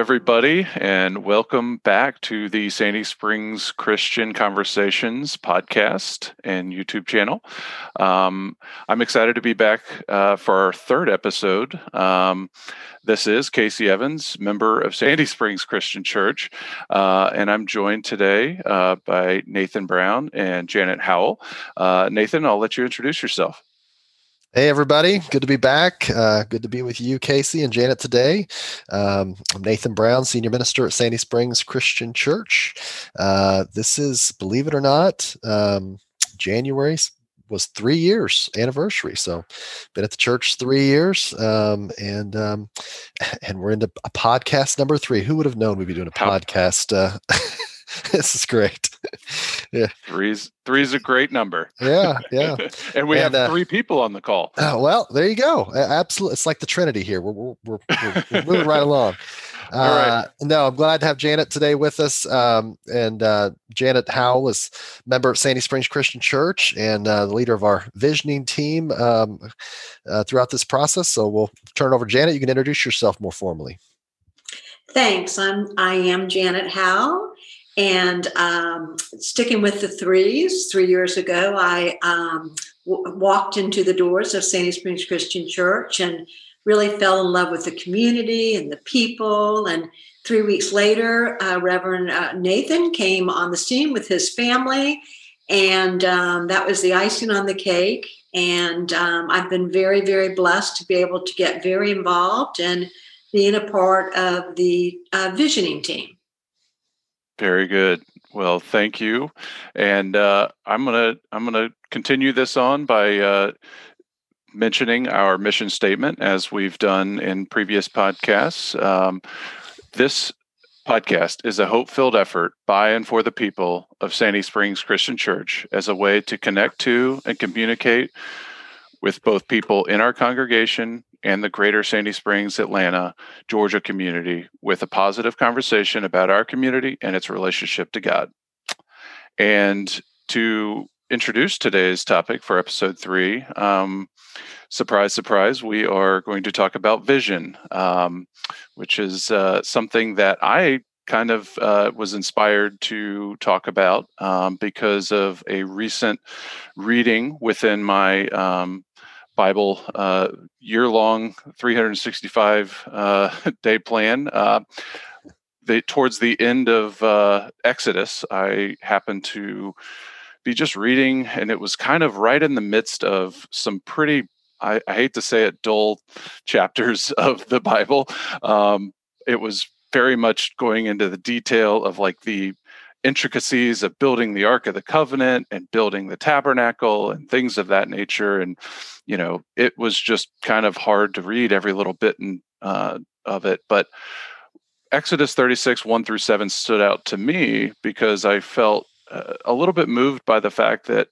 everybody, and welcome back to the Sandy Springs Christian Conversations podcast and YouTube channel. I'm excited to be back for our third episode. This is Casey Evans, member of Sandy Springs Christian Church, and I'm joined today by Nathan Brown and Janet Howell. Nathan, I'll let you introduce yourself. Hey, everybody. Good to be back. Good to be with you, Casey and Janet, today. I'm Nathan Brown, Senior Minister at Sandy Springs Christian Church. This is, believe it or not, January was 3 years anniversary. So been at the church 3 years, and we're into a podcast number 3. Who would have known we'd be doing a podcast? This is great. Yeah, three's a great number. Yeah. And we have 3 people on the call. Well, there you go. Absolutely, it's like the Trinity here. We're moving right along. All right. No, I'm glad to have Janet today with us. And Janet Howell is member of Sandy Springs Christian Church and the leader of our visioning team throughout this process. So we'll turn it over to Janet. You can introduce yourself more formally. Thanks. I am Janet Howell. And sticking with the threes, 3 years ago, I walked into the doors of Sandy Springs Christian Church and really fell in love with the community and the people. And 3 weeks later, Reverend Nathan came on the scene with his family, and that was the icing on the cake. And I've been very, very blessed to be able to get very involved and being a part of the visioning team. Very good. Well, thank you. And I'm gonna continue this on by mentioning our mission statement, as we've done in previous podcasts. This podcast is a hope-filled effort by and for the people of Sandy Springs Christian Church as a way to connect to and communicate with both people in our congregation and the greater Sandy Springs, Atlanta, Georgia community with a positive conversation about our community and its relationship to God. And to introduce today's topic for episode 3, surprise, surprise, we are going to talk about vision, which is something that I kind of was inspired to talk about because of a recent reading within my Bible year-long 365 day plan. Towards the end of Exodus, I happened to be just reading, and it was kind of right in the midst of some pretty, I hate to say it, dull chapters of the Bible. It was very much going into the detail of like the intricacies of building the Ark of the Covenant and building the tabernacle and things of that nature. And, it was just kind of hard to read every little bit of it. But Exodus 36, 1-7 stood out to me because I felt a little bit moved by the fact that,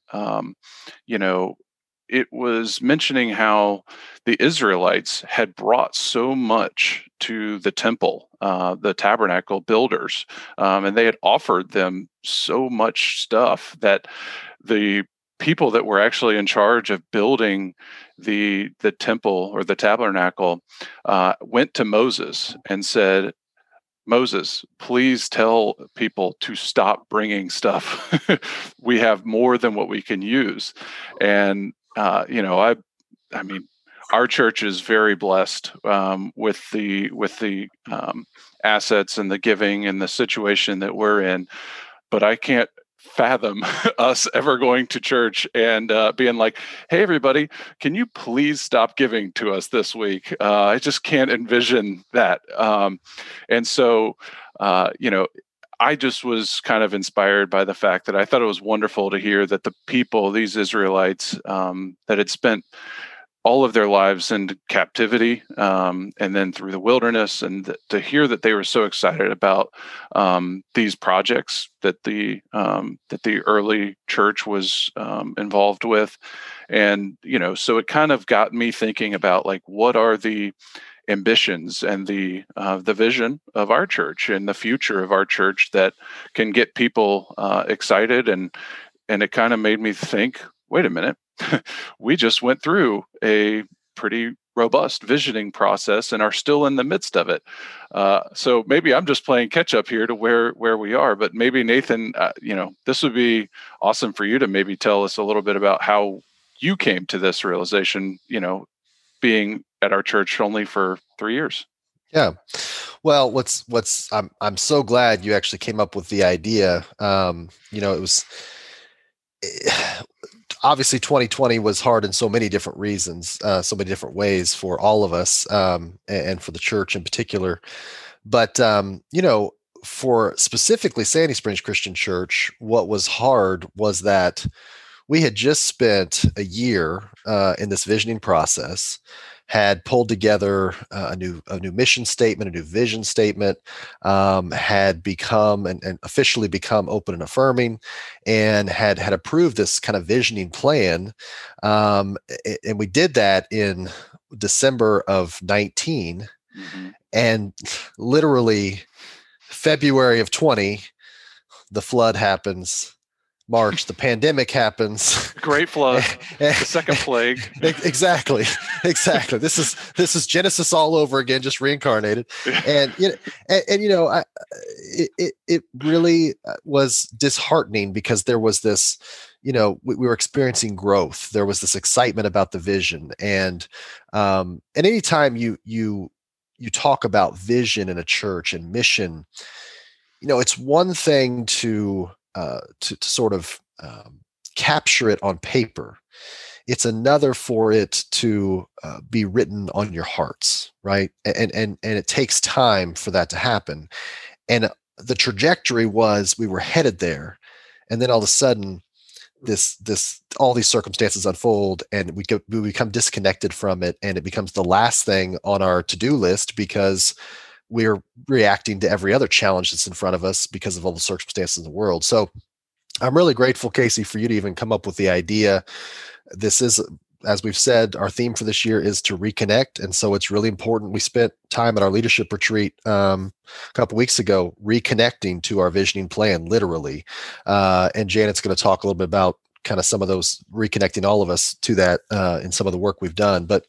it was mentioning how the Israelites had brought so much to the temple, the tabernacle builders, and they had offered them so much stuff that the people that were actually in charge of building the temple or the tabernacle went to Moses and said, "Moses, please tell people to stop bringing stuff. We have more than what we can use." And I mean, our church is very blessed with the assets and the giving and the situation that we're in, but I can't fathom us ever going to church and being like, "Hey, everybody, can you please stop giving to us this week?" I just can't envision that. And so, I just was kind of inspired by the fact that I thought it was wonderful to hear that the people, these Israelites, that had spent all of their lives in captivity, and then through the wilderness, and to hear that they were so excited about these projects that the early church was involved with, and so it kind of got me thinking about like, what are the ambitions and the vision of our church and the future of our church that can get people excited, and it kind of made me think, wait a minute. We just went through a pretty robust visioning process and are still in the midst of it. So maybe I'm just playing catch up here to where we are, but maybe Nathan, this would be awesome for you to maybe tell us a little bit about how you came to this realization, being at our church only for 3 years. Yeah. Well, I'm so glad you actually came up with the idea. It was obviously 2020 was hard in so many different reasons, so many different ways for all of us, and for the church in particular. But, for specifically Sandy Springs Christian Church, what was hard was that we had just spent a year in this visioning process, had pulled together a new mission statement, a new vision statement, had become and officially become open and affirming, and had approved this kind of visioning plan. And we did that in December of 19, and literally February of 20, the flood happens. March, the pandemic happens. Great flood, the second plague. Exactly. This is Genesis all over again, just reincarnated. And it really was disheartening because there was this, we were experiencing growth. There was this excitement about the vision, and anytime you talk about vision in a church and mission, it's one thing to sort of capture it on paper. It's another for it to be written on your hearts, right? And it takes time for that to happen. And the trajectory was we were headed there, and then all of a sudden, all these circumstances unfold, and we become disconnected from it, and it becomes the last thing on our to-do list because we're reacting to every other challenge that's in front of us because of all the circumstances in the world. So I'm really grateful, Casey, for you to even come up with the idea. This is, as we've said, our theme for this year is to reconnect. And so it's really important. We spent time at our leadership retreat a couple weeks ago, reconnecting to our visioning plan, literally. And Janet's going to talk a little bit about kind of some of those, reconnecting all of us to that in some of the work we've done. But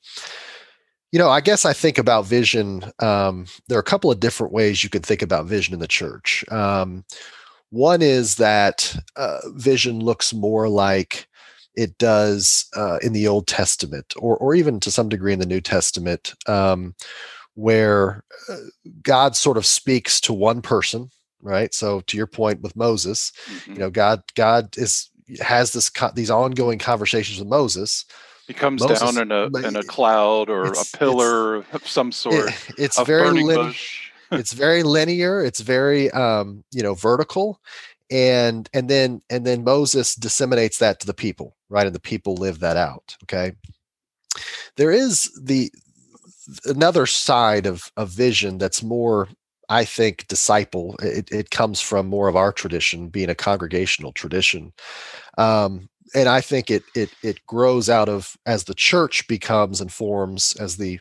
I guess I think about vision. There are a couple of different ways you could think about vision in the church. One is that vision looks more like it does in the Old Testament, or even to some degree in the New Testament, where God sort of speaks to one person, right? So to your point with Moses, God has these ongoing conversations with Moses. He comes down in a cloud or a pillar of some sort. It's very linear. It's very linear. It's very vertical, and then Moses disseminates that to the people, right? And the people live that out. Okay. There is another side of vision that's more, I think, disciple. It comes from more of our tradition, being a congregational tradition. And I think it grows out of, as the church becomes and forms, as the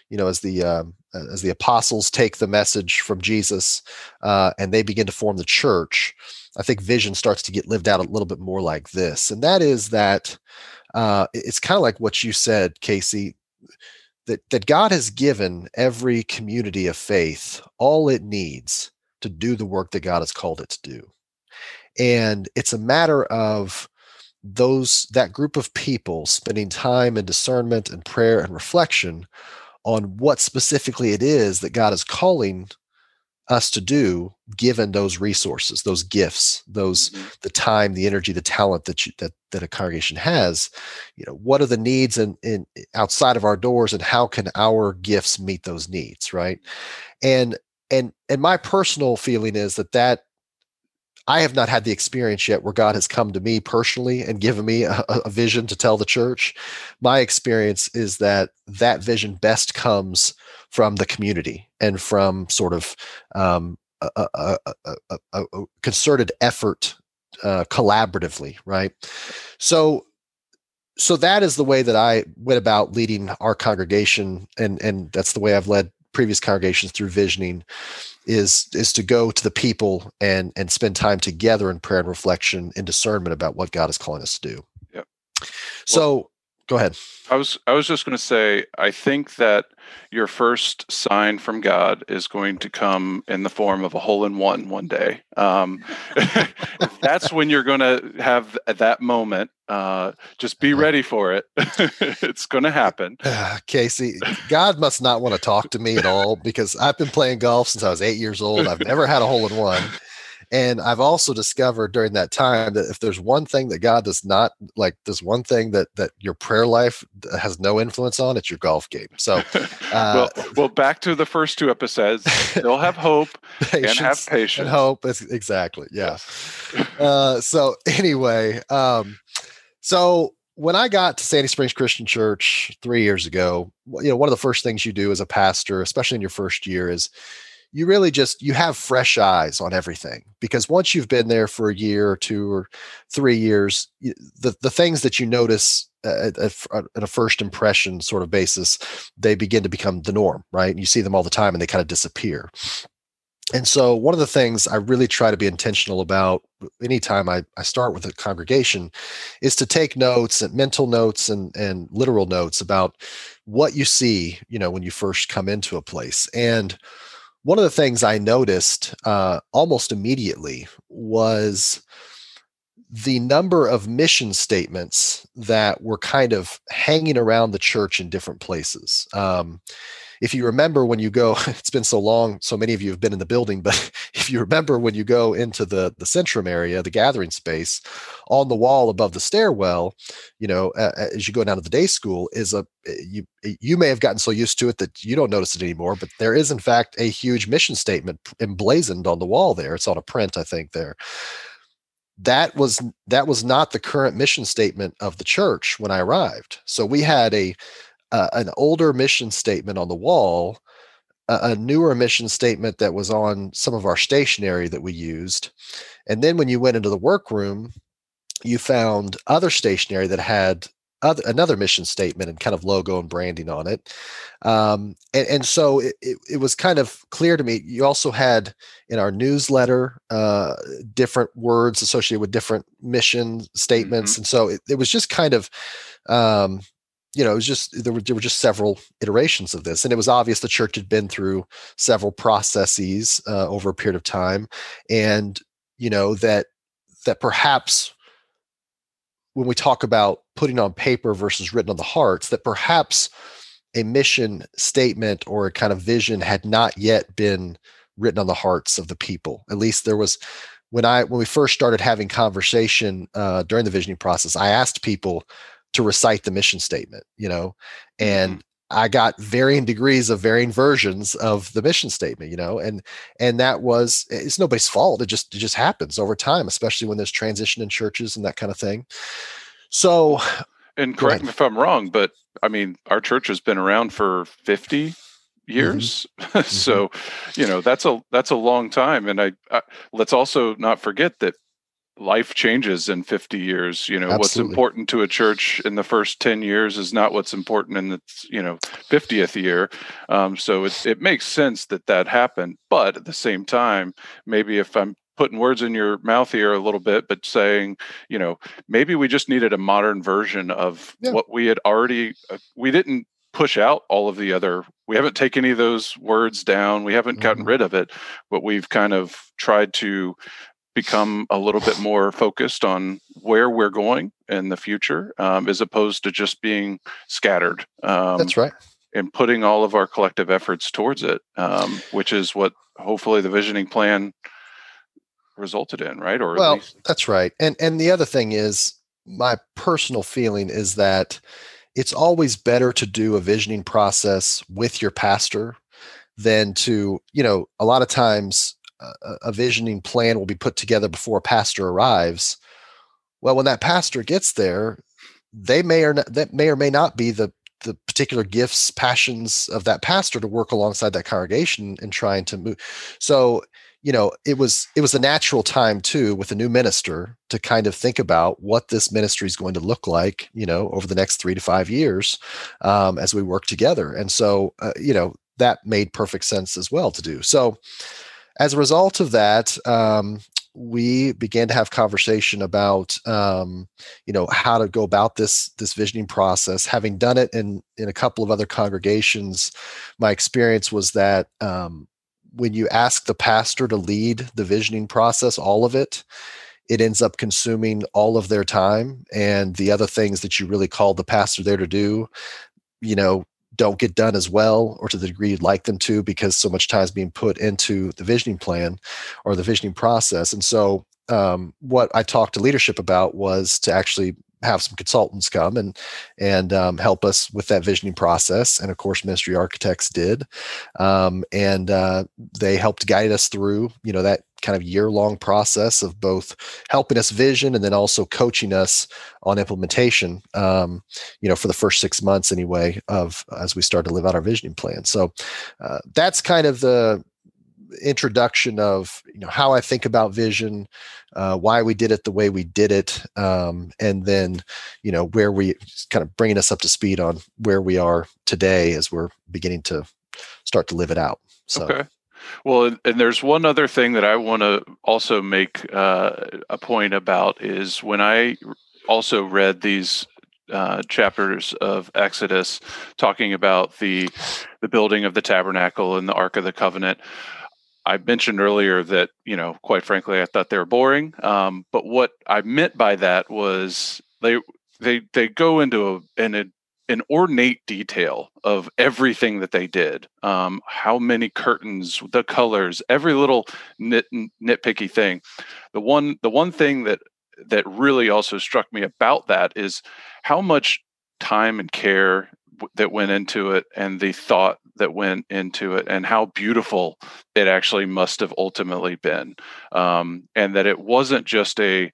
apostles take the message from Jesus and they begin to form the church. I think vision starts to get lived out a little bit more like this, and that is that it's kind of like what you said, Casey, that God has given every community of faith all it needs to do the work that God has called it to do, and it's a matter of that group of people spending time in discernment and prayer and reflection on what specifically it is that God is calling us to do, given those resources, those gifts, the time, the energy, the talent that a congregation has. What are the needs in outside of our doors, and how can our gifts meet those needs, right? And my personal feeling is that I have not had the experience yet where God has come to me personally and given me a vision to tell the church. My experience is that vision best comes from the community and from sort of a concerted effort collaboratively, right? So that is the way that I went about leading our congregation, and that's the way I've led previous congregations through visioning, is to go to the people and spend time together in prayer and reflection and discernment about what God is calling us to do. Yep. So Go ahead. I was just going to say, I think that your first sign from God is going to come in the form of a hole-in-one one day. That's when you're going to have that moment. Just be ready for it. It's going to happen. Casey, God must not want to talk to me at all, because I've been playing golf since I was 8 years old. I've never had a hole-in-one. And I've also discovered during that time that if there's one thing that God does not like, there's one thing that your prayer life has no influence on, it's your golf game. So, well, back to the first two episodes. Still have hope and have patience and hope. Exactly, yeah. So anyway, so when I got to Sandy Springs Christian Church 3 years ago, one of the first things you do as a pastor, especially in your first year, is you really you have fresh eyes on everything, because once you've been there for a year or 2 or 3 years, the things that you notice at a first impression sort of basis, they begin to become the norm, right? And you see them all the time and they kind of disappear. And so one of the things I really try to be intentional about anytime I start with a congregation is to take notes, and mental notes and literal notes about what you see, when you first come into a place. And one of the things I noticed almost immediately was the number of mission statements that were kind of hanging around the church in different places. If you remember when you go, it's been so long, so many of you have been in the building, but if you remember when you go into the Centrum area, the gathering space, on the wall above the stairwell, as you go down to the day school, is you may have gotten so used to it that you don't notice it anymore, but there is in fact a huge mission statement emblazoned on the wall there. It's on a print, I think, there. That was not the current mission statement of the church when I arrived. So we had an older mission statement on the wall, a newer mission statement that was on some of our stationery that we used. And then when you went into the workroom, you found other stationery that had another mission statement and kind of logo and branding on it. And so it was kind of clear to me. You also had in our newsletter different words associated with different mission statements. Mm-hmm. And so it was just kind of, it was just, there were just several iterations of this. And it was obvious the church had been through several processes over a period of time. And, that perhaps when we talk about putting on paper versus written on the hearts, that perhaps a mission statement or a kind of vision had not yet been written on the hearts of the people. At least there was, when we first started having conversation during the visioning process, I asked people to recite the mission statement, and I got varying degrees of varying versions of the mission statement, and that was, it's nobody's fault. It just happens over time, especially when there's transition in churches and that kind of thing. So, and correct me if I'm wrong, but I mean, our church has been around for 50 years. Mm-hmm. So, that's a long time. And I let's also not forget that life changes in 50 years. Absolutely. What's important to a church in the first 10 years is not what's important in the 50th year. So it makes sense that happened. But at the same time, maybe if I'm putting words in your mouth here a little bit, but saying, maybe we just needed a modern version of what we had already, we didn't push out all of the other, we haven't taken any of those words down. We haven't gotten rid of it, but we've kind of tried to become a little bit more focused on where we're going in the future, as opposed to just being scattered. That's right. And putting all of our collective efforts towards it, which is what hopefully the visioning plan resulted in, right? Or well, at least... That's right. And the other thing is, my personal feeling is that it's always better to do a visioning process with your pastor than to, a lot of times a visioning plan will be put together before a pastor arrives. Well, when that pastor gets there, that may or may not be the particular gifts, passions of that pastor to work alongside that congregation and trying to move. So, it was a natural time too, with a new minister, to kind of think about what this ministry is going to look like, over the next 3 to 5 years, as we work together. And so, that made perfect sense as well to do. So, as a result of that, we began to have conversation about, how to go about this visioning process. Having done it in a couple of other congregations, my experience was that when you ask the pastor to lead the visioning process, all of it, it ends up consuming all of their time, and the other things that you really called the pastor there to do, don't get done as well or to the degree you'd like them to, because so much time is being put into the visioning plan or the visioning process. And so what I talked to leadership about was to actually have some consultants come and help us with that visioning process. And of course, ministry architects did. And they helped guide us through, that kind of year-long process of both helping us vision and then also coaching us on implementation, for the first 6 months anyway, as we start to live out our visioning plan. So that's kind of the introduction of how I think about vision, why we did it the way we did it, and then where we kind of bringing us up to speed on where we are today as we're beginning to start to live it out. So. Okay. Well, and there's one other thing that I want to also make a point about is when I also read these chapters of Exodus talking about the building of the tabernacle and the Ark of the Covenant. I mentioned earlier that, quite frankly, I thought they were boring. But what I meant by that was they go into an ornate detail of everything that they did. How many curtains, the colors, every little nitpicky thing. The one thing that really also struck me about that is how much time and care that went into it, and the thought that went into it, and how beautiful it actually must have ultimately been, and that it wasn't just the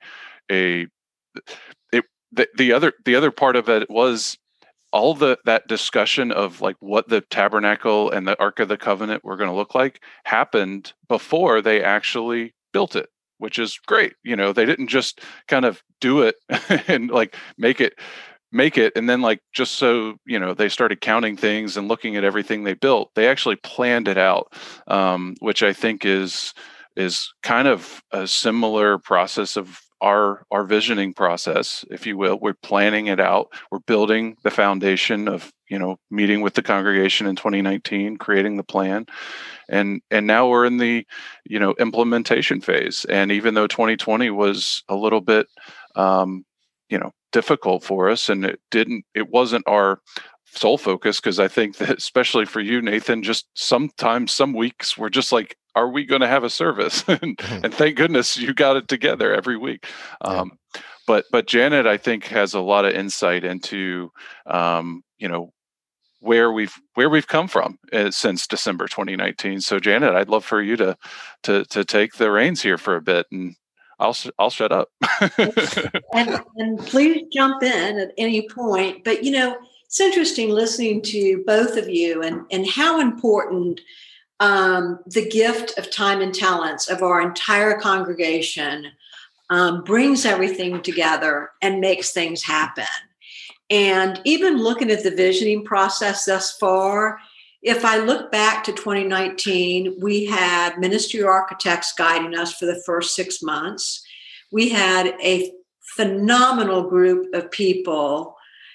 other part of it was all that discussion of like what the tabernacle and the Ark of the Covenant were going to look like happened before they actually built it, which is great. They didn't just kind of do it and like make it and then like just so they started counting things and looking at everything they built. They actually planned it out, which I think is kind of a similar process of our visioning process, if you will. We're planning it out. We're building the foundation of meeting with the congregation in 2019, creating the plan, and now we're in the implementation phase. And even though 2020 was a little bit difficult for us, and it wasn't our sole focus, because I think that especially for you, Nathan, just sometimes some weeks we're just like, are we going to have a service? and thank goodness you got it together every week. Yeah. But Janet, I think, has a lot of insight into where we've come from since December 2019. So Janet, I'd love for you to take the reins here for a bit, and I'll shut up. and please jump in at any point. But it's interesting listening to both of you and how important the gift of time and talents of our entire congregation brings everything together and makes things happen. And even looking at the visioning process thus far, if I look back to 2019, we had ministry architects guiding us for the first 6 months. We had a phenomenal group of people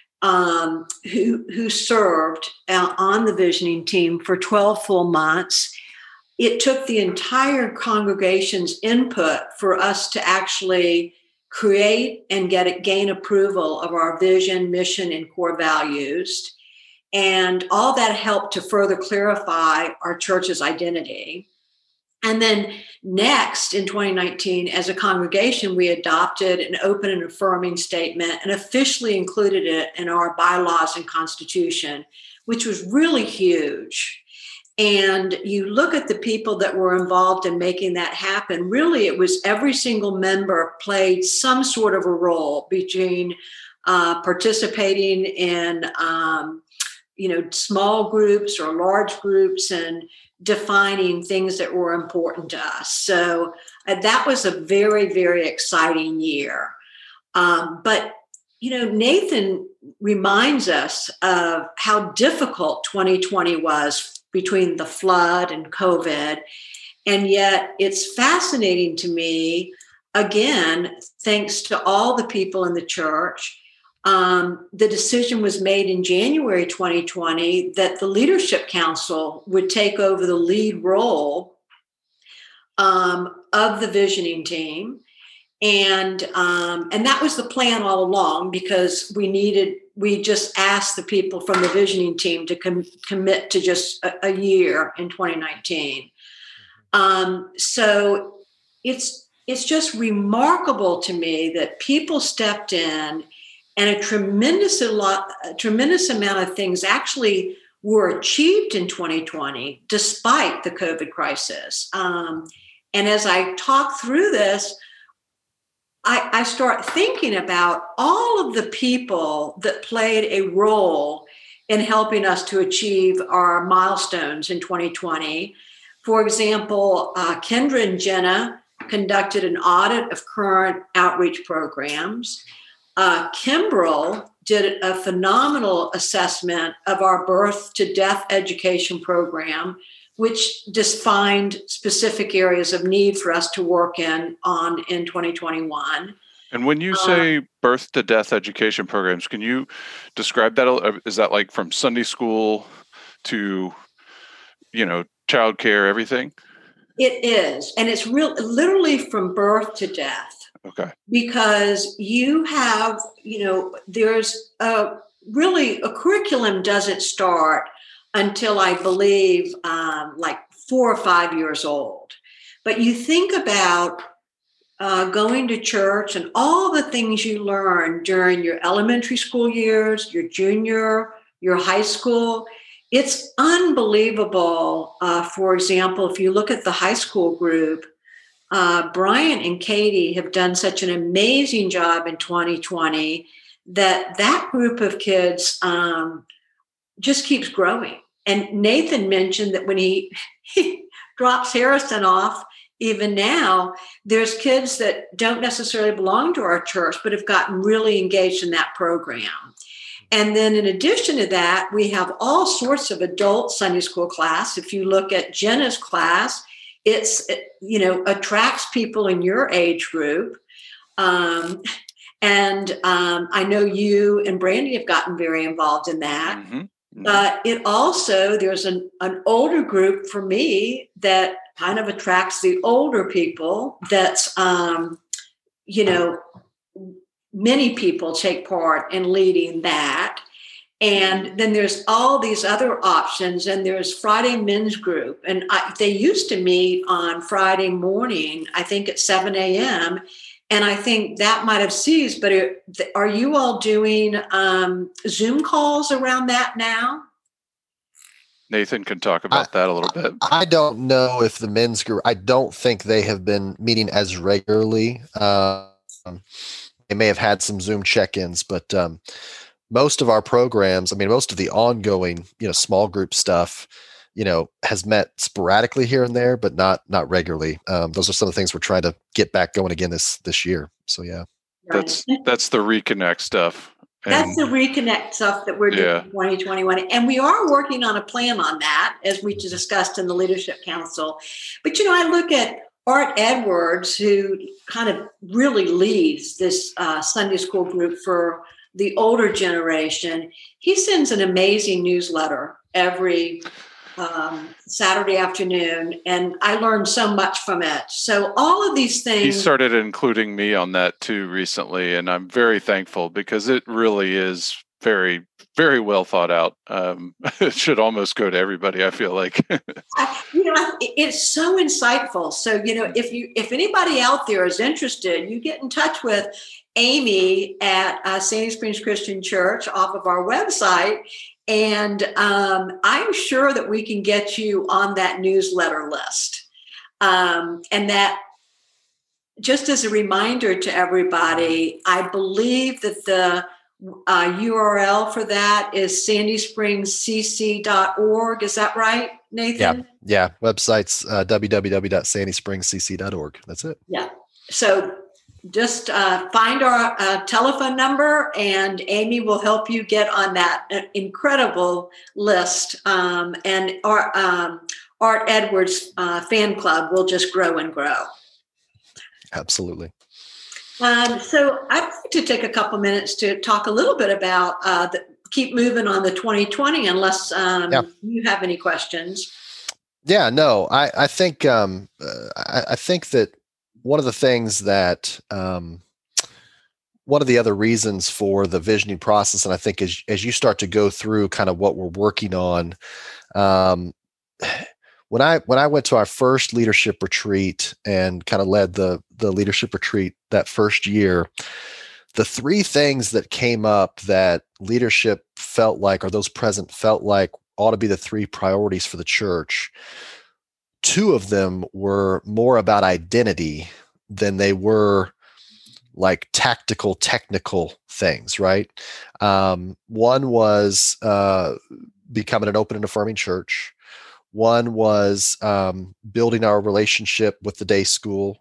who served on the visioning team for 12 full months. It took the entire congregation's input for us to actually create and gain approval of our vision, mission, and core values. And all that helped to further clarify our church's identity. And then next, in 2019, as a congregation, we adopted an open and affirming statement and officially included it in our bylaws and constitution, which was really huge. And you look at the people that were involved in making that happen. Really, it was every single member played some sort of a role between participating in small groups or large groups and defining things that were important to us. So that was a very, very exciting year. But Nathan reminds us of how difficult 2020 was between the flood and COVID. And yet it's fascinating to me, again, thanks to all the people in the church. The decision was made in January 2020 that the Leadership Council would take over the lead role of the visioning team. And that was the plan all along, because we just asked the people from the visioning team to commit to just a year in 2019. So it's just remarkable to me that people stepped in, and a tremendous amount of things actually were achieved in 2020 despite the COVID crisis. And as I talk through this, I start thinking about all of the people that played a role in helping us to achieve our milestones in 2020. For example, Kendra and Jenna conducted an audit of current outreach programs. Kimbrel did a phenomenal assessment of our birth to death education program, which defined specific areas of need for us to work in 2021. And when you say birth to death education programs, can you describe that? Is that like from Sunday school to, childcare, everything? It is. And it's literally from birth to death. Okay. Because you have, there's a curriculum doesn't start until I believe like 4 or 5 years old. But you think about going to church and all the things you learn during your elementary school years, your junior, your high school. It's unbelievable. For example, if you look at the high school group, Brian and Katie have done such an amazing job in 2020 that group of kids just keeps growing. And Nathan mentioned that when he drops Harrison off, even now, there's kids that don't necessarily belong to our church, but have gotten really engaged in that program. And then in addition to that, we have all sorts of adult Sunday school class. If you look at Jenna's class, it's, attracts people in your age group. And I know you and Brandy have gotten very involved in that. Mm-hmm. Mm-hmm. But it also, there's an older group for me that kind of attracts the older people. That's, many people take part in leading that. And then there's all these other options, and there's Friday men's group. And they used to meet on Friday morning, I think at 7 a.m. And I think that might have ceased, but are you all doing Zoom calls around that now? Nathan can talk about that a little bit. I don't know if the men's group, I don't think they have been meeting as regularly. They may have had some Zoom check-ins, but most of our programs, most of the ongoing, small group stuff, has met sporadically here and there, but not regularly. Those are some of the things we're trying to get back going again this year. So yeah, that's the reconnect stuff. That's the reconnect stuff that we're doing in 2021. And we are working on a plan on that, as we discussed in the Leadership Council. But, I look at Art Edwards, who kind of really leads this Sunday school group for the older generation. He sends an amazing newsletter every Saturday afternoon, and I learned so much from it. So all of these things. He started including me on that too recently, and I'm very thankful because it really is very, very well thought out. It should almost go to everybody, I feel like. It's so insightful. So, if anybody out there is interested, you get in touch with Amy at Sandy Springs Christian Church off of our website. And I'm sure that we can get you on that newsletter list. And that, just as a reminder to everybody, I believe that the URL for that is sandyspringscc.org. Is that right, Nathan? Yeah. Website's www.sandyspringscc.org. That's it. Yeah. So just find our telephone number, and Amy will help you get on that incredible list. And our Art Edwards fan club will just grow and grow. Absolutely. So I'd like to take a couple minutes to talk a little bit about keep moving on the 2020, unless you have any questions. Yeah, no, I think I think that one of the things that one of the other reasons for the visioning process, and I think as you start to go through kind of what we're working on, when I went to our first leadership retreat and kind of led the leadership retreat that first year, the three things that came up that leadership felt like, or those present felt like, ought to be the three priorities for the church. Two of them were more about identity than they were like tactical, technical things, right? One was becoming an open and affirming church. One was building our relationship with the day school.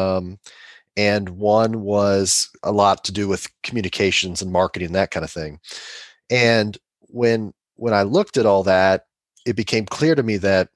And one was a lot to do with communications and marketing, that kind of thing. And when I looked at all that, it became clear to me that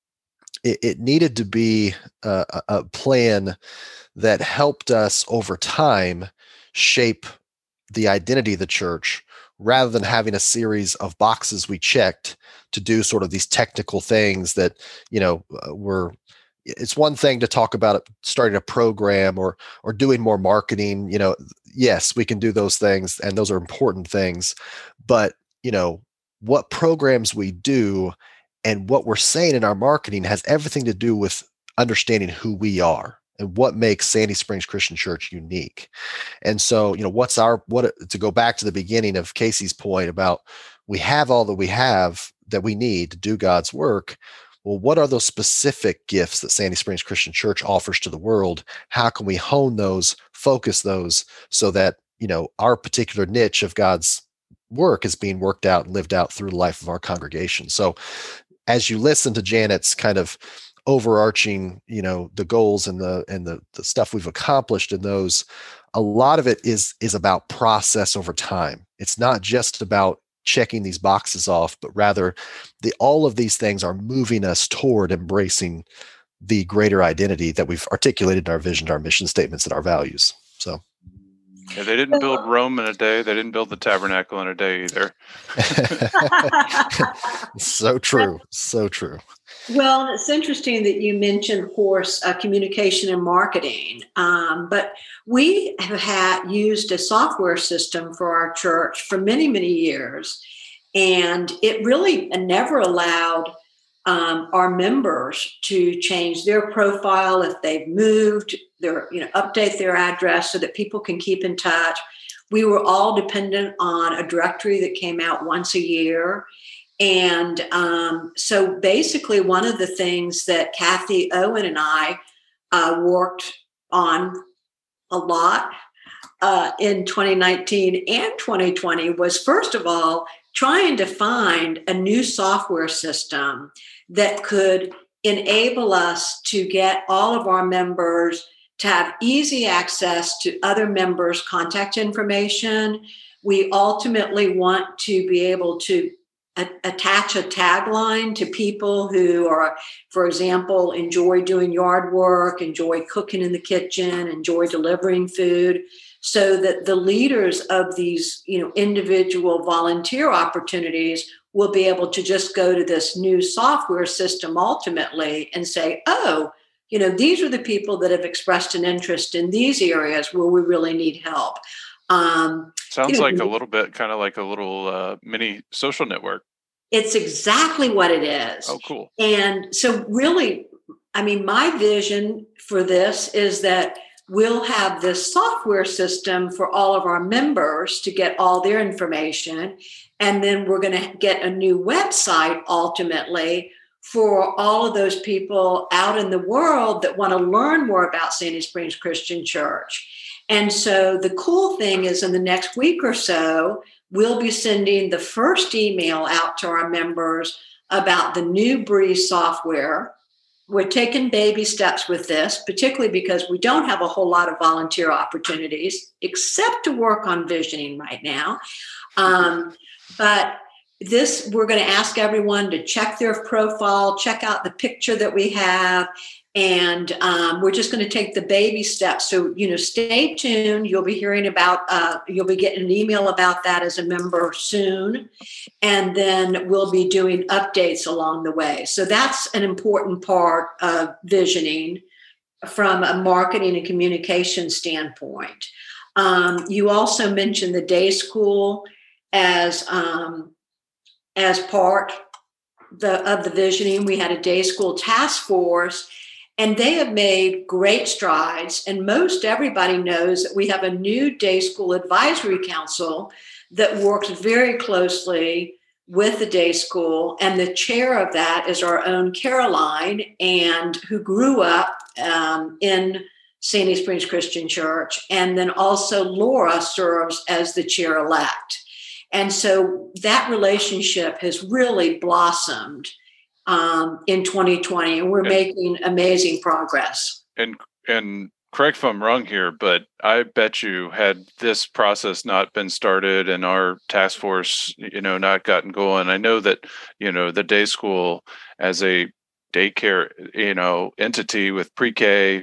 it needed to be a plan that helped us over time shape the identity of the church, rather than having a series of boxes we checked to do sort of these technical things that, were. It's one thing to talk about starting a program or doing more marketing. Yes, we can do those things, and those are important things. But what programs we do and what we're saying in our marketing has everything to do with understanding who we are and what makes Sandy Springs Christian Church unique. And so, to go back to the beginning of Casey's point about we have all that we have that we need to do God's work. Well, what are those specific gifts that Sandy Springs Christian Church offers to the world? How can we hone those, focus those, so that, our particular niche of God's work is being worked out and lived out through the life of our congregation? So as you listen to Janet's kind of overarching, the goals and the stuff we've accomplished in those, a lot of it is about process over time. It's not just about checking these boxes off, but rather all of these things are moving us toward embracing the greater identity that we've articulated in our vision, our mission statements, and our values. So yeah, they didn't build Rome in a day. They didn't build the tabernacle in a day either. So true. So true. Well, it's interesting that you mentioned, Horse, communication and marketing. But we have used a software system for our church for many, many years. And it really never allowed our members to change their profile if they've moved, update their address so that people can keep in touch. We were all dependent on a directory that came out once a year. And so basically one of the things that Kathy Owen and I worked on a lot in 2019 and 2020 was, first of all, trying to find a new software system that could enable us to get all of our members to have easy access to other members' contact information. We ultimately want to be able to attach a tagline to people who are, for example, enjoy doing yard work, enjoy cooking in the kitchen, enjoy delivering food, so that the leaders of these, individual volunteer opportunities will be able to just go to this new software system ultimately and say, oh, these are the people that have expressed an interest in these areas where we really need help. Sounds like a little bit, kind of like a little mini social network. It's exactly what it is. Oh, cool. And so really, my vision for this is that we'll have this software system for all of our members to get all their information. And then we're going to get a new website ultimately for all of those people out in the world that want to learn more about Sandy Springs Christian Church. And so the cool thing is in the next week or so, we'll be sending the first email out to our members about the new Breeze software. We're taking baby steps with this, particularly because we don't have a whole lot of volunteer opportunities, except to work on visioning right now. But we're going to ask everyone to check their profile, check out the picture that we have. And we're just going to take the baby steps. So, stay tuned. You'll be hearing you'll be getting an email about that as a member soon. And then we'll be doing updates along the way. So that's an important part of visioning from a marketing and communication standpoint. You also mentioned the day school as part of the visioning. We had a day school task force, and they have made great strides. And most everybody knows that we have a new day school advisory council that works very closely with the day school. And the chair of that is our own Caroline, and who grew up in Sandy Springs Christian Church. And then also Laura serves as the chair-elect. And so that relationship has really blossomed in 2020, and we're making amazing progress. And correct if I'm wrong here, but I bet you, had this process not been started and our task force, not gotten going, I know that, the day school as a daycare, entity with pre-K,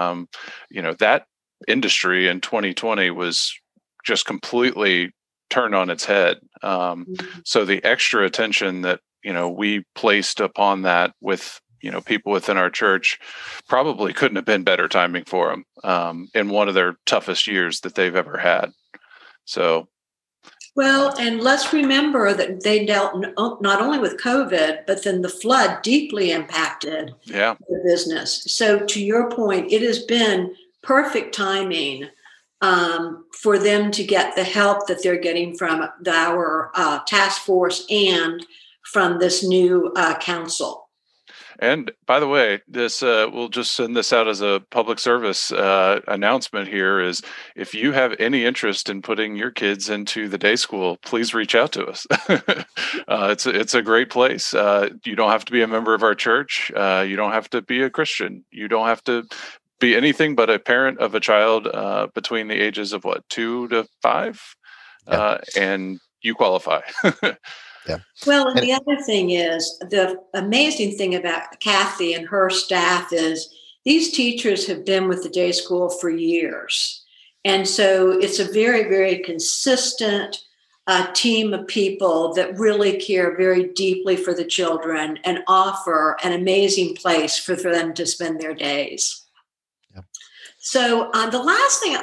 that industry in 2020 was just completely turned on its head. So the extra attention that, we placed upon that with, people within our church probably couldn't have been better timing for them in one of their toughest years that they've ever had. So. Well, and let's remember that they dealt not only with COVID, but then the flood deeply impacted the business. So to your point, it has been perfect timing for them to get the help that they're getting from our task force and from this new council. And by the way, this we'll just send this out as a public service announcement here, is if you have any interest in putting your kids into the day school, please reach out to us. It's a great place. You don't have to be a member of our church. You don't have to be a Christian. You don't have to be anything but a parent of a child between the ages of 2 to 5, and you qualify. Yeah. Well, and the other thing is, the amazing thing about Kathy and her staff is these teachers have been with the day school for years. And so it's a very, very consistent team of people that really care very deeply for the children and offer an amazing place for them to spend their days. Yeah. So the last thing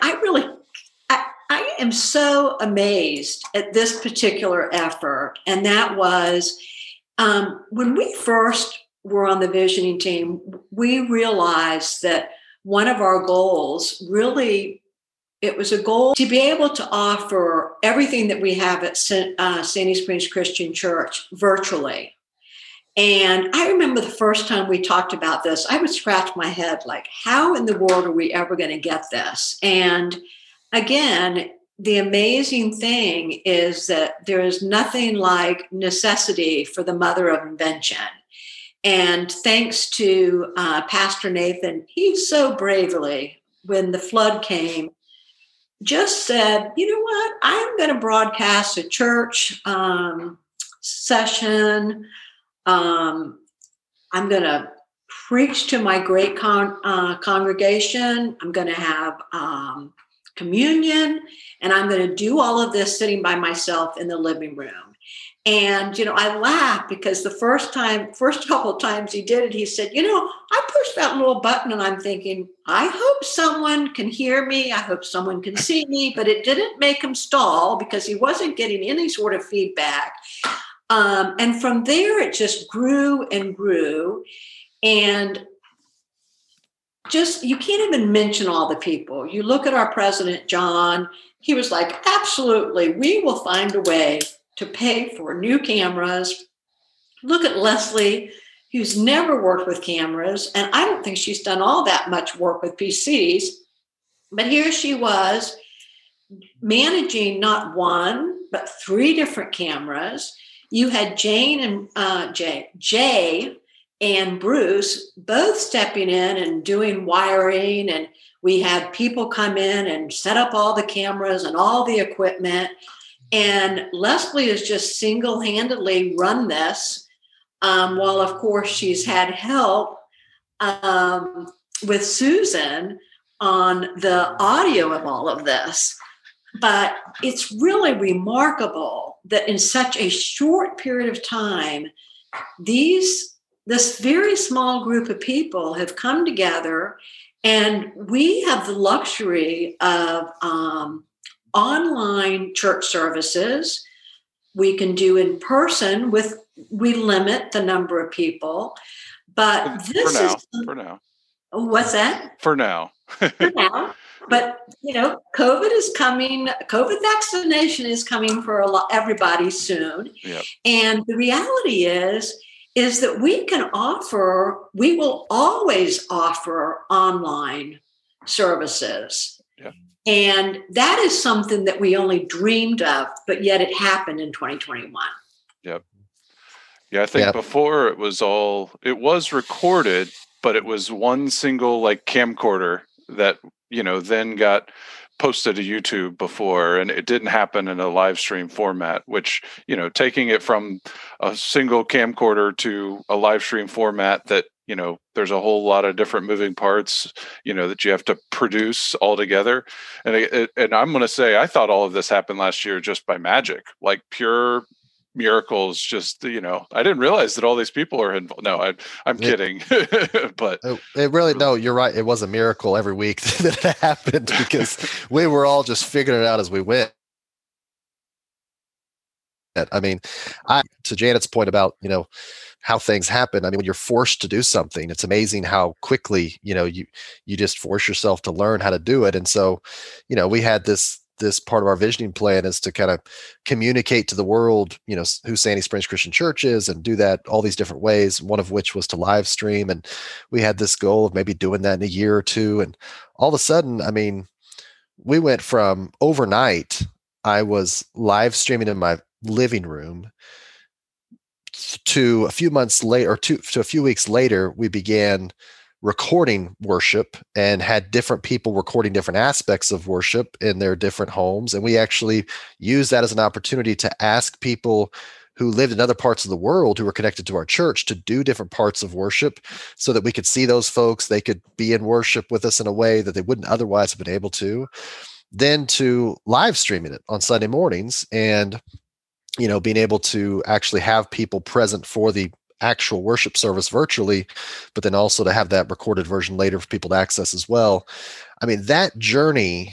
I am so amazed at this particular effort, and that was when we first were on the visioning team, we realized that one of our goals, really, it was a goal to be able to offer everything that we have at Sandy Springs Christian Church virtually. And I remember the first time we talked about this, I would scratch my head like, how in the world are we ever going to get this? And again, the amazing thing is that there is nothing like necessity for the mother of invention. And thanks to Pastor Nathan, he so bravely, when the flood came, just said, you know what, I'm going to broadcast a church session. I'm going to preach to my great congregation. I'm going to have communion, and I'm going to do all of this sitting by myself in the living room. And, I laughed because the first couple of times he did it, he said, I pushed that little button and I'm thinking, I hope someone can hear me. I hope someone can see me, but it didn't make him stall because he wasn't getting any sort of feedback. And from there, it just grew and grew. And you can't even mention all the people. You look at our president, John, he was like, absolutely, we will find a way to pay for new cameras. Look at Leslie, who's never worked with cameras, and I don't think she's done all that much work with PCs. But here she was managing not one, but 3 different cameras. You had Jay and Bruce both stepping in and doing wiring, and we had people come in and set up all the cameras and all the equipment. And Leslie has just single-handedly run this, while, of course, she's had help with Susan on the audio of all of this. But it's really remarkable that in such a short period of time, this very small group of people have come together, and we have the luxury of online church services. We can do in person we limit the number of people, but for now. What's that? For now. For now. But, COVID is coming. COVID vaccination is coming for everybody soon. Yep. And the reality is that we will always offer online services. Yep. And that is something that we only dreamed of, but yet it happened in 2021. Yep. Yeah, I think before it was recorded, but it was one single camcorder that, then got posted to YouTube before, and it didn't happen in a live stream format, which, taking it from a single camcorder to a live stream format that, there's a whole lot of different moving parts, that you have to produce all together. And I'm going to say, I thought all of this happened last year just by magic, like pure miracles. Just, I didn't realize that all these people are involved. No, I'm kidding. But it really, no, you're right. It was a miracle every week that it happened, because we were all just figuring it out as we went. I mean, to Janet's point about, how things happen. I mean, when you're forced to do something, it's amazing how quickly, you just force yourself to learn how to do it. And so, we had this part of our visioning plan is to kind of communicate to the world, who Sandy Springs Christian Church is, and do that all these different ways, one of which was to live stream. And we had this goal of maybe doing that in a year or two. And all of a sudden, I mean, we went from overnight, I was live streaming in my living room, to a few months later, or to a few weeks later, we began recording worship and had different people recording different aspects of worship in their different homes. And we actually used that as an opportunity to ask people who lived in other parts of the world who were connected to our church to do different parts of worship, so that we could see those folks. They could be in worship with us in a way that they wouldn't otherwise have been able to. Then to live streaming it on Sunday mornings, and being able to actually have people present for the actual worship service virtually, but then also to have that recorded version later for people to access as well. I mean, that journey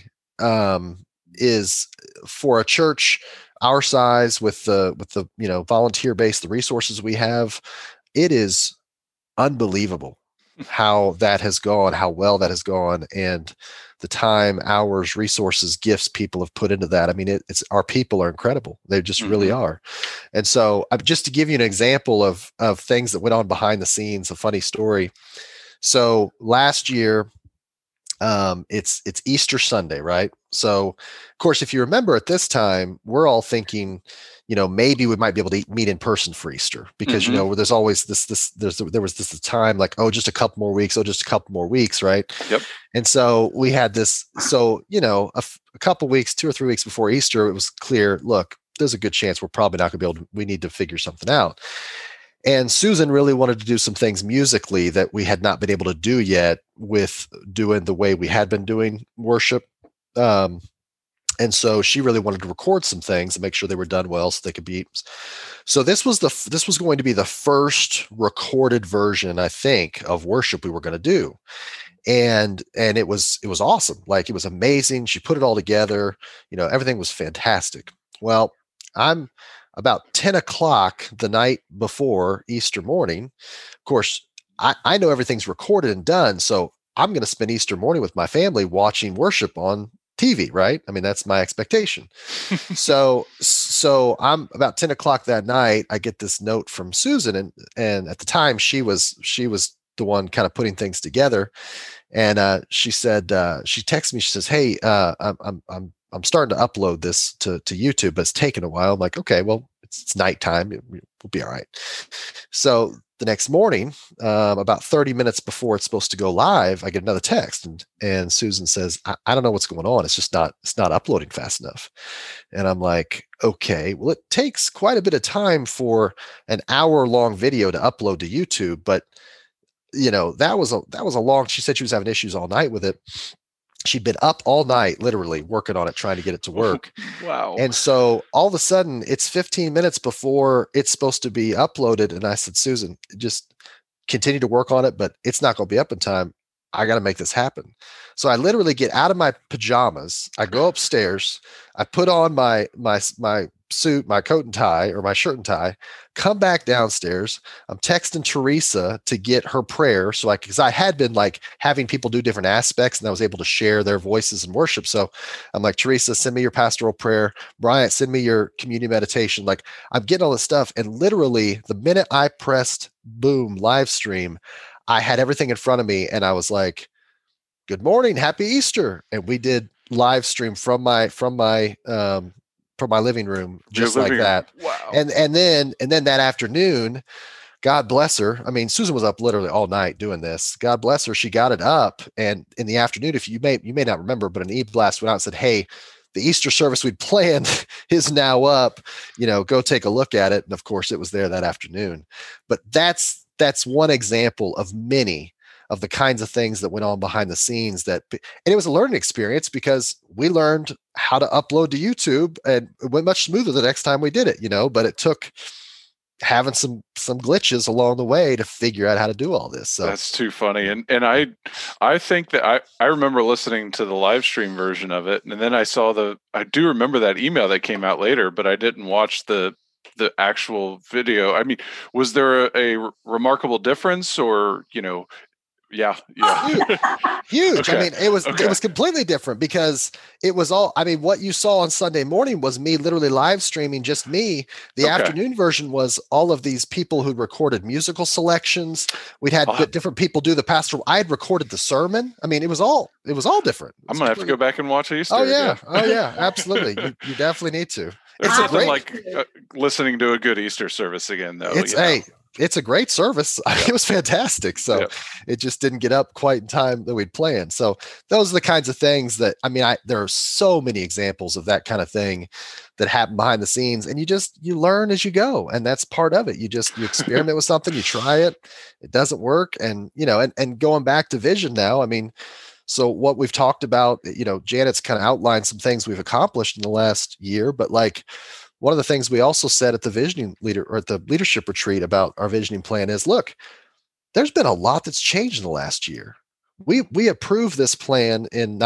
is, for a church our size, with the volunteer base, the resources we have, it is unbelievable how that has gone, how well that has gone, and the time, hours, resources, gifts people have put into that. I mean, it's our people are incredible. They just really are. And so, just to give you an example of things that went on behind the scenes, a funny story. So last year, it's Easter Sunday, right? So, of course, if you remember at this time, we're all thinking, maybe we might be able to meet in person for Easter, because, there's always there was this time like, just a couple more weeks, right? Yep. And so we had this, a couple weeks, 2 or 3 weeks before Easter, it was clear, look, there's a good chance we're probably not going to we need to figure something out. And Susan really wanted to do some things musically that we had not been able to do yet, with doing the way we had been doing worship. And so she really wanted to record some things and make sure they were done well, so they could be. So this was going to be the first recorded version, I think, of worship we were going to do. And it was awesome. Like, it was amazing. She put it all together. Everything was fantastic. Well, I'm about 10 o'clock the night before Easter morning. Of course, I know everything's recorded and done. So I'm going to spend Easter morning with my family watching worship on TV, right? I mean, that's my expectation. So I'm about 10 o'clock that night, I get this note from Susan, and at the time she was the one kind of putting things together. And she said, she texted me, she says, "Hey, I'm starting to upload this to YouTube, but it's taken a while." I'm like, "Okay, well, it's nighttime. We'll be all right. So the next morning, about 30 minutes before it's supposed to go live, I get another text, and Susan says, I don't know what's going on. It's not uploading fast enough. And I'm like, okay, well, it takes quite a bit of time for an hour-long video to upload to YouTube, but that was a long. She said she was having issues all night with it. She'd been up all night, literally working on it, trying to get it to work. Wow. And so all of a sudden, it's 15 minutes before it's supposed to be uploaded. And I said, Susan, just continue to work on it, but it's not going to be up in time. I got to make this happen. So I literally get out of my pajamas. I go upstairs. I put on my suit, my coat and tie, or my shirt and tie, come back downstairs. I'm texting Teresa to get her prayer. So because I had been like having people do different aspects, and I was able to share their voices in worship. So I'm like, Teresa, send me your pastoral prayer. Bryant, send me your communion meditation. Like, I'm getting all this stuff. And literally the minute I pressed boom, live stream, I had everything in front of me, and I was like, good morning, happy Easter. And we did live stream from my living room, just like that. Wow. And then that afternoon, God bless her. I mean, Susan was up literally all night doing this. God bless her. She got it up. And in the afternoon, if you may not remember, but an e-blast went out and said, hey, the Easter service we'd planned is now up, go take a look at it. And of course it was there that afternoon. But that's one example of many of the kinds of things that went on behind the scenes and it was a learning experience, because we learned how to upload to YouTube, and it went much smoother the next time we did it, but it took having some glitches along the way to figure out how to do all this. So that's too funny. And I think that I remember listening to the live stream version of it. And then I do remember that email that came out later, but I didn't watch the actual video. I mean, was there a remarkable difference, or, yeah. Huge. Okay. I mean, it was completely different, because it was all, I mean, what you saw on Sunday morning was me literally live streaming, just me. The afternoon version was all of these people who recorded musical selections. We'd had different people do the pastoral. I had recorded the sermon. I mean, it was all different. I'm going to have to go back and watch Easter. Oh yeah. Again. Oh yeah, absolutely. You definitely need to. It's nothing like listening to a good Easter service again, though. It's a great service. It was fantastic. So it just didn't get up quite in time that we'd planned. So those are the kinds of things that, I mean, there are so many examples of that kind of thing that happen behind the scenes, and you learn as you go. And that's part of it. You experiment with something, you try it, it doesn't work. And, and going back to vision now, I mean, so what we've talked about, Janet's kind of outlined some things we've accomplished in the last year, but like, one of the things we also said at the leadership retreat about our visioning plan is, look, there's been a lot that's changed in the last year. We approved this plan in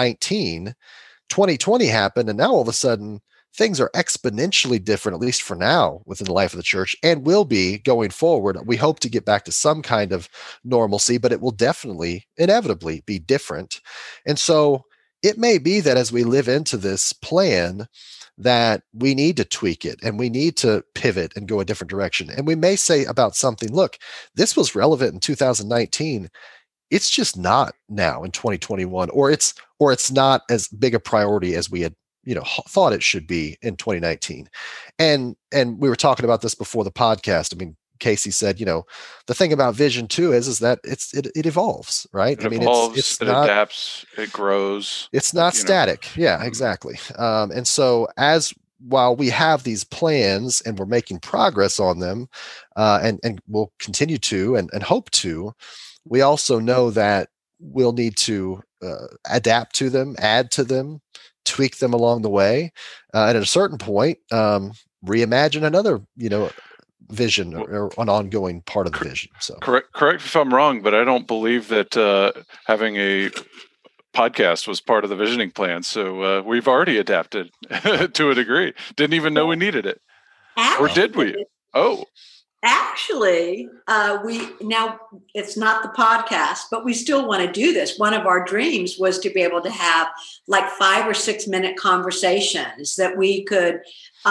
2020 happened, and now all of a sudden things are exponentially different, at least for now, within the life of the church, and will be going forward. We hope to get back to some kind of normalcy, but it will definitely, inevitably be different. And so it may be that as we live into this plan, that we need to tweak it and we need to pivot and go a different direction. And we may say about something, look, this was relevant in 2019. It's just not now in 2021, or it's not as big a priority as we had, thought it should be in 2019. And we were talking about this before the podcast. I mean, Casey said, the thing about vision too is that it evolves, right? It evolves, it adapts, it grows. It's not static. Yeah, exactly. And so while we have these plans and we're making progress on them, and we'll continue to and hope to, we also know that we'll need to adapt to them, add to them, tweak them along the way, and at a certain point, reimagine another, vision or an ongoing part of the vision. So correct if I'm wrong, but I don't believe that having a podcast was part of the visioning plan. So we've already adapted to a degree. Didn't even know we needed it. Or did we? Oh, actually, now it's not the podcast, but we still want to do this. One of our dreams was to be able to have like 5 or 6 minute conversations that we could,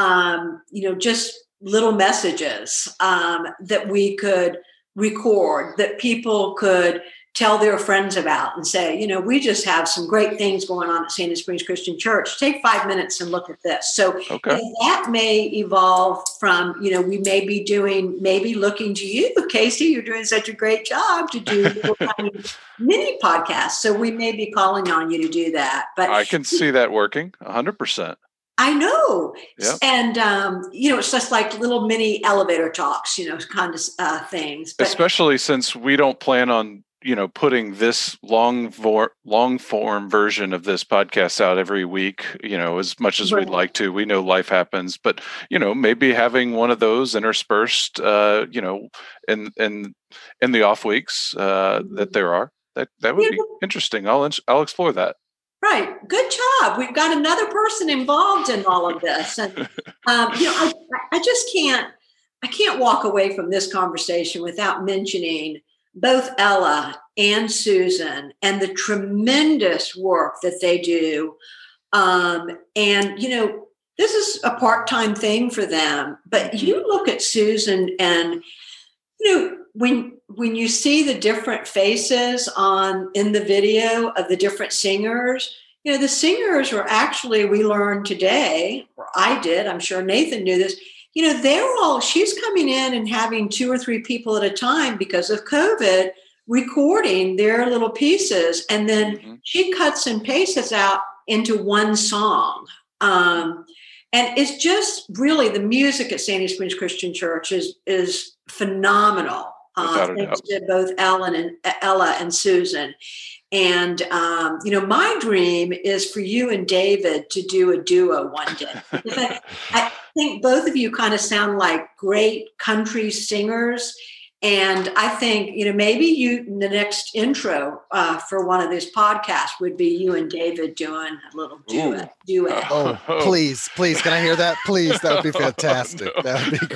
just little messages that we could record, that people could tell their friends about and say, we just have some great things going on at Sandy Springs Christian Church. Take 5 minutes and look at this. So that may evolve from, we may be looking to you, Casey, you're doing such a great job to do little tiny mini podcasts. So we may be calling on you to do that. But I can see that working 100%. I know. Yep. And, it's just like little mini elevator talks, kind of things. But, especially since we don't plan on, putting this long form version of this podcast out every week, as much as we'd like to. We know life happens, but, maybe having one of those interspersed, in the off weeks that there are, that would be interesting. I'll explore that. Right. Good job. We've got another person involved in all of this. And, I just can't walk away from this conversation without mentioning both Ella and Susan and the tremendous work that they do. This is a part-time thing for them, but you look at Susan and, when you see the different faces in the video of the different singers, the singers were actually, we learned today, or I did, I'm sure Nathan knew this, she's coming in and having 2 or 3 people at a time because of COVID, recording their little pieces. And then she cuts and pastes out into one song. And it's just really, the music at Sandy Springs Christian Church is phenomenal. Thanks to both Ella and Susan. And, my dream is for you and David to do a duo one day. I think both of you kind of sound like great country singers. And I think, maybe the next intro for one of these podcasts would be you and David doing a little duet. Oh, please. Can I hear that? Please. That would be fantastic. No. That would be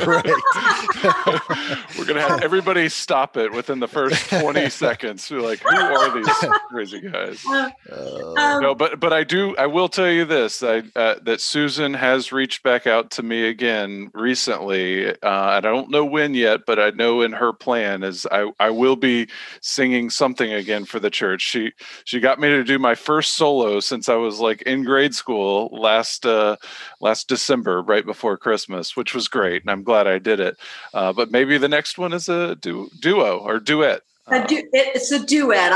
great. We're going to have everybody stop it within the first 20 seconds. We're like, who are these crazy guys? No, but I will tell you this, that Susan has reached back out to me again recently. I don't know when yet, but I know in her plan is I will be singing something again for the church. She got me to do my first solo since I was like in grade school last December, right before Christmas, which was great, and I'm glad I did it. But maybe the next one is a duo or duet. It's a duet.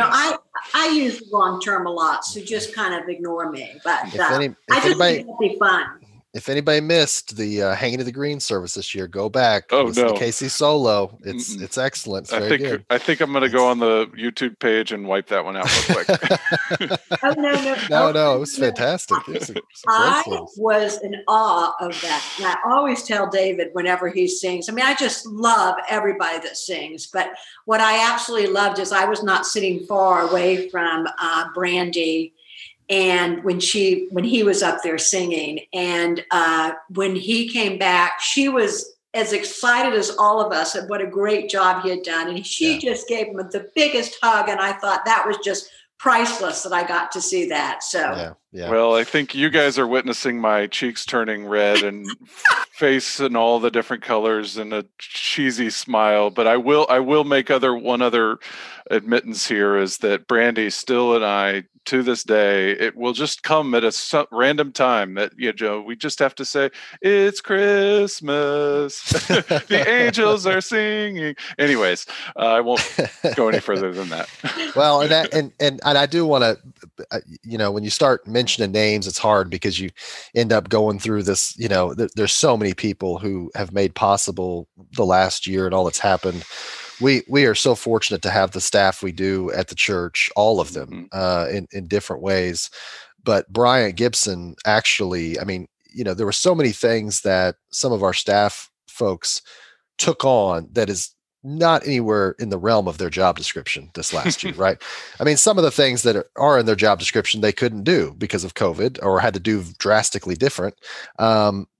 I use long term a lot, so just kind of ignore me. But I just think it'll be fun. If anybody missed the Hanging to the Green service this year, go back. Listen to Casey solo. It's excellent. It's very good. I think I'm going to go on the YouTube page and wipe that one out real quick. No, it was fantastic. I was in awe of that. And I always tell David whenever he sings, I just love everybody that sings. But what I absolutely loved is I was not sitting far away from Brandy. And when he was up there singing, and when he came back, she was as excited as all of us at what a great job he had done. And she just gave him the biggest hug. And I thought that was just priceless that I got to see that. So, Well, I think you guys are witnessing my cheeks turning red and face in all the different colors and a cheesy smile. But I will make one other admittance here, is that Brandy still and I, to this day, it will just come at a random time that we just have to say, "It's Christmas." The angels are singing. Anyways, I won't go any further than that. Well, and I do want to, when you start mentioning names, it's hard because you end up going through this. There's so many people who have made possible the last year and all that's happened. We are so fortunate to have the staff we do at the church, all of them, in different ways. But Bryant Gibson, actually, there were so many things that some of our staff folks took on that is not anywhere in the realm of their job description this last year, right? Some of the things that are in their job description, they couldn't do because of COVID or had to do drastically different.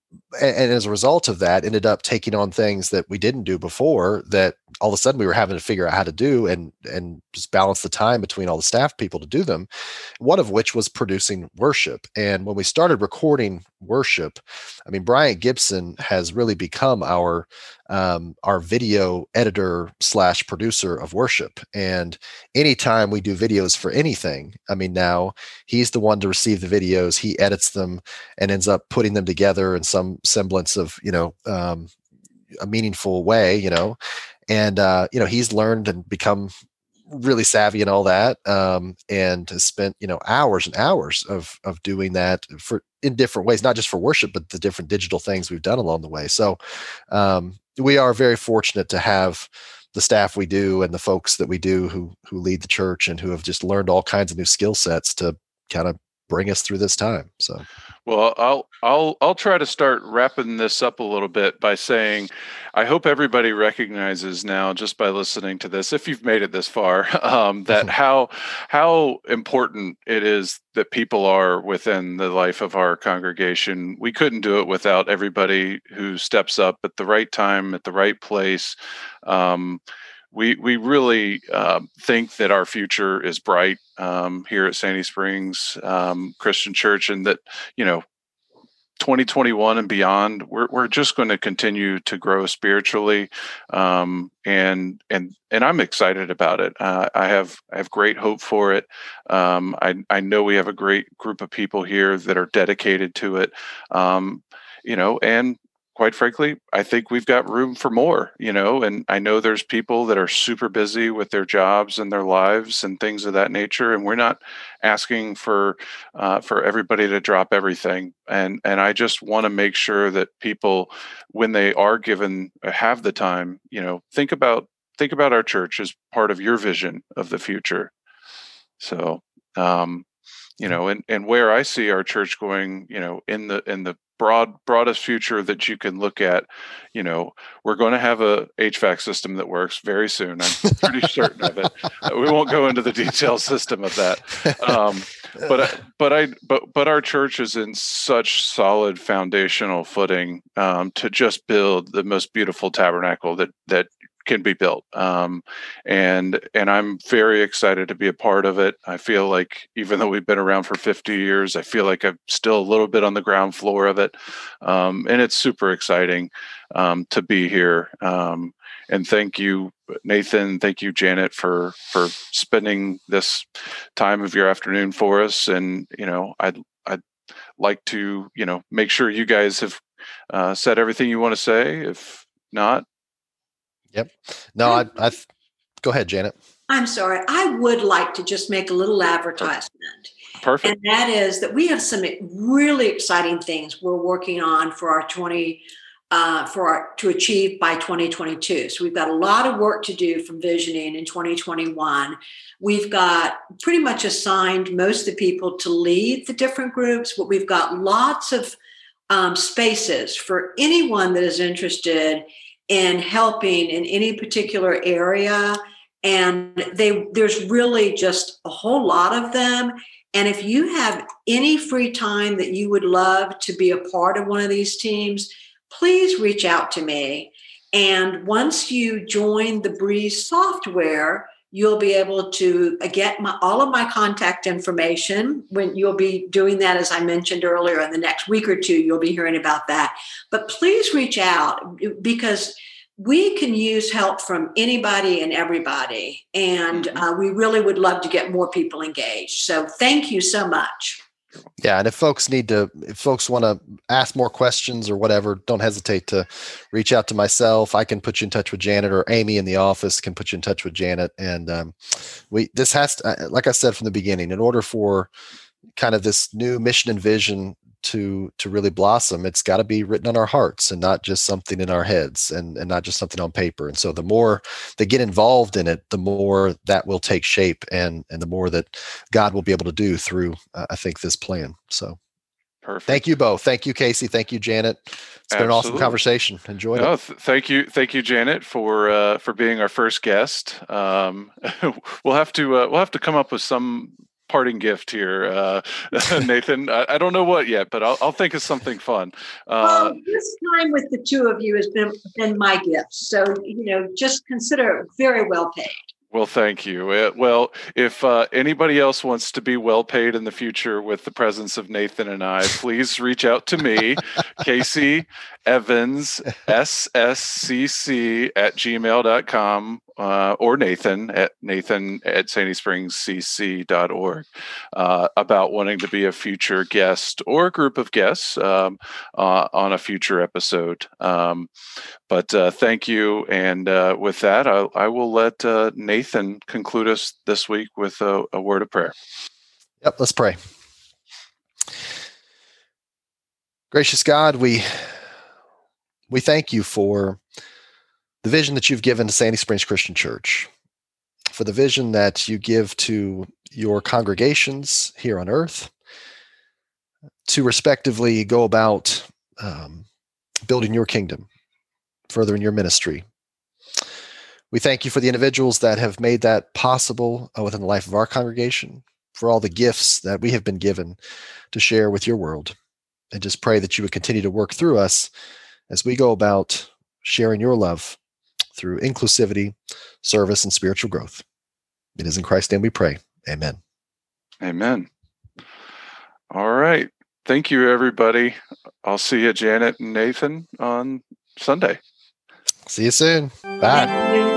and as a result of that, ended up taking on things that we didn't do before, that all of a sudden we were having to figure out how to do, and just balance the time between all the staff people to do them. One of which was producing worship. And when we started recording worship, I mean, Bryant Gibson has really become our video editor / producer of worship. And anytime we do videos for anything, I mean, now he's the one to receive the videos, he edits them and ends up putting them together in some semblance of, a meaningful way, and he's learned and become really savvy and all that, and has spent hours and hours of doing that in different ways, not just for worship, but the different digital things we've done along the way. So we are very fortunate to have the staff we do and the folks that we do who lead the church and who have just learned all kinds of new skill sets to kind of bring us through this time. So, well, I'll try to start wrapping this up a little bit by saying, I hope everybody recognizes now, just by listening to this, if you've made it this far, that how important it is that people are within the life of our congregation. We couldn't do it without everybody who steps up at the right time, at the right place. We really think that our future is bright here at Sandy Springs Christian Church, and that 2021 and beyond, we're just going to continue to grow spiritually, and I'm excited about it. I have great hope for it. I know we have a great group of people here that are dedicated to it, and quite frankly, I think we've got room for more, and I know there's people that are super busy with their jobs and their lives and things of that nature. And we're not asking for everybody to drop everything. And I just want to make sure that people, when they are have the time, think about our church as part of your vision of the future. So, and where I see our church going, in the broadest future that you can look at, we're going to have a HVAC system that works very soon. I'm pretty certain of it. We won't go into the detailed system of that. But our church is in such solid foundational footing to just build the most beautiful tabernacle that can be built. And I'm very excited to be a part of it. I feel like even though we've been around for 50 years, I feel like I'm still a little bit on the ground floor of it. And it's super exciting to be here. And thank you, Nathan. Thank you, Janet, for spending this time of your afternoon for us. And, I'd like to, make sure you guys have said everything you want to say. If not, yep. No, I go ahead, Janet. I'm sorry. I would like to just make a little advertisement. Perfect. And that is that we have some really exciting things we're working on for our to achieve by 2022. So we've got a lot of work to do from visioning in 2021. We've got pretty much assigned most of the people to lead the different groups, but we've got lots of spaces for anyone that is interested in helping in any particular area. And there's really just a whole lot of them. And if you have any free time that you would love to be a part of one of these teams, please reach out to me. And once you join the Breeze software, you'll be able to get all of my contact information. When you'll be doing that, as I mentioned earlier, in the next week or two, you'll be hearing about that. But please reach out, because we can use help from anybody and everybody. And we really would love to get more people engaged. So thank you so much. Yeah. And if folks want to ask more questions or whatever, don't hesitate to reach out to myself. I can put you in touch with Janet, or Amy in the office can put you in touch with Janet. And this has to, like I said from the beginning, in order for kind of this new mission and vision to really blossom, it's got to be written on our hearts and not just something in our heads, and not just something on paper. And so the more they get involved in it, the more that will take shape, and the more that God will be able to do through, I think, this plan. So perfect. Thank you both. Thank you, Casey. Thank you, Janet. It's been an awesome conversation. Enjoyed it. Thank you, Janet, for being our first guest. We'll have to come up with some parting gift here, Nathan. I don't know what yet, but I'll think of something fun. Well, this time with the two of you has been my gift. So, just consider very well paid. Well, thank you. Well, if anybody else wants to be well paid in the future with the presence of Nathan and I, please reach out to me, Casey Evans, sscc@gmail.com, or Nathan at sandySpringsCC.org, about wanting to be a future guest or a group of guests on a future episode. But thank you. And with that, I will let Nathan conclude us this week with a word of prayer. Yep, let's pray. Gracious God, we thank you for the vision that you've given to Sandy Springs Christian Church, for the vision that you give to your congregations here on earth, to respectively go about building your kingdom, furthering your ministry. We thank you for the individuals that have made that possible within the life of our congregation, for all the gifts that we have been given to share with your world, and just pray that you would continue to work through us as we go about sharing your love through inclusivity, service, and spiritual growth. It is in Christ's name we pray. Amen. Amen. All right. Thank you, everybody. I'll see you, Janet and Nathan, on Sunday. See you soon. Bye.